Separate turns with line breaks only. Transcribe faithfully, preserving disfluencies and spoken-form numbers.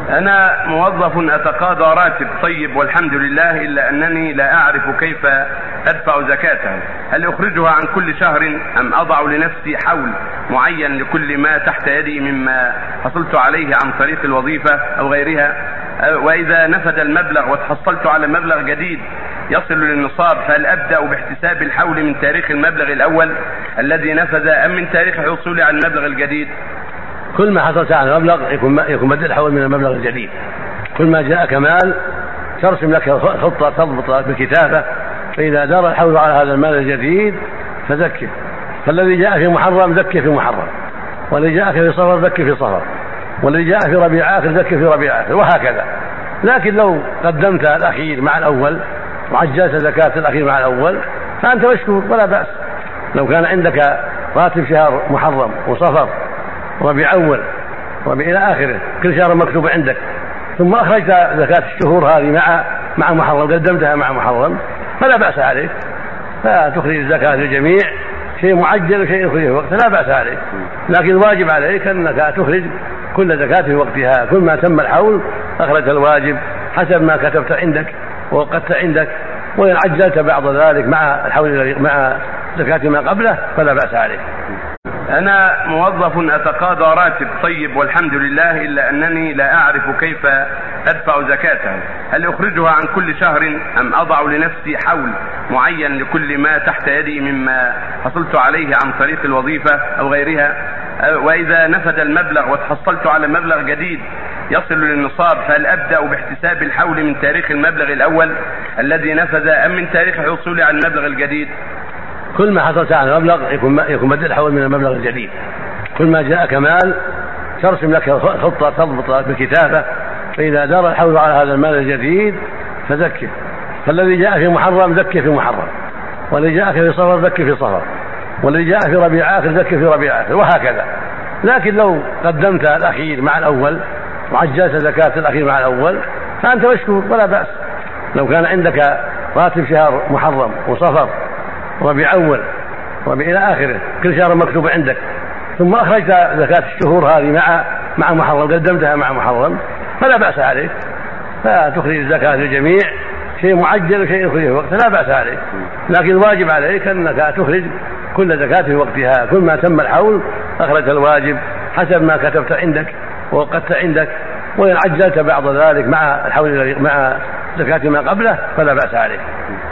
أنا موظف أتقاضى راتب طيب والحمد لله، إلا أنني لا أعرف كيف أدفع زكاته. هل أخرجها عن كل شهر أم أضع لنفسي حول معين لكل ما تحت يدي مما حصلت عليه عن طريق الوظيفة أو غيرها؟ وإذا نفد المبلغ وتحصلت على مبلغ جديد يصل للنصاب، فهل أبدأ باحتساب الحول من تاريخ المبلغ الأول الذي نفذ أم من تاريخ حصولي على المبلغ الجديد؟
كل ما حصلت على مبلغ يكون يكون بدل الحول من المبلغ الجديد. كل ما جاء كمال ترسم لك خطة تضبط بكتابة، فإذا دار الحول على هذا المال الجديد فزكه، فالذي جاء في محرم زكه في محرم، والذي جاء في صفر زكه في صفر، والذي جاء في ربيع آخر زكه في ربيع آخر، وهكذا. لكن لو قدمت الأخير مع الأول وعجلت زكاة الأخير مع الأول فأنت مشكور ولا بأس. لو كان عندك راتب شهر محرم وصفر ربيع أول ربيع إلى آخره كل شهر مكتوب عندك، ثم أخرجت زكاة الشهور هذه مع مع محرم، قدمتها مع محرم، فلا بأس عليك، فتخرج الزكاة للجميع، شيء معجل وشيء يخرج في وقته لا بأس عليك. لكن الواجب عليك أنك تخرج كل زكاة في وقتها، كل ما تم الحول أخرجت الواجب حسب ما كتبت عندك ووقت عندك، وإن عجلت بعض ذلك مع الحول مع زكاة ما قبله فلا بأس عليك.
أنا موظف أتقاضى راتب طيب والحمد لله، إلا أنني لا أعرف كيف أدفع زكاته. هل أخرجها عن كل شهر أم أضع لنفسي حول معين لكل ما تحت يدي مما حصلت عليه عن طريق الوظيفة أو غيرها؟ وإذا نفد المبلغ وتحصلت على مبلغ جديد يصل للنصاب، فهل أبدأ باحتساب الحول من تاريخ المبلغ الأول الذي نفذ أم من تاريخ حصولي على المبلغ الجديد؟
كل ما حصلت على مبلغ يكون يكون بدل الحول من المبلغ الجديد. كل ما جاء كمال ترسم لك خطة تضبط بكتابة، فإذا دار الحول على هذا المال الجديد فزكه، فالذي جاء في محرم زكه في محرم، والذي جاء في صفر زكه في صفر، والذي جاء في ربيع آخر زكه في ربيع آخر، وهكذا. لكن لو قدمت الأخير مع الأول وعجلت زكاة الأخير مع الأول فأنت مشكور ولا بأس. لو كان عندك راتب شهر محرم وصفر ربيع أول ربيع إلى آخره كل شهر مكتوب عندك، ثم أخرجت زكاة الشهور هذه مع مع محرم، قدمتها مع محرم، فلا بأس عليك، فتخرج الزكاة للجميع، شيء معجل وشيء يخرج في وقته لا بأس عليك. لكن الواجب عليك أنك تخرج كل زكاة في وقتها، كل ما تم الحول أخرجت الواجب حسب ما كتبت عندك ووقت عندك، وإن عجلت بعض ذلك مع الحول مع زكاة ما قبله فلا بأس عليك.